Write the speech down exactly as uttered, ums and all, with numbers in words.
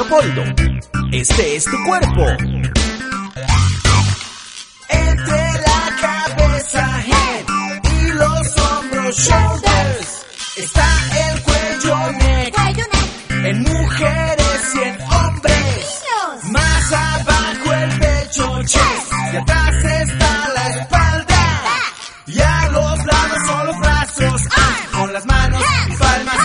Leopoldo, este es tu cuerpo. Entre la cabeza, head, y los hombros, shoulders, está el cuello, neck, en mujeres y en hombres. Más abajo el pecho, chest, y atrás está la espalda. Y a los lados son los brazos, con las manos y palmas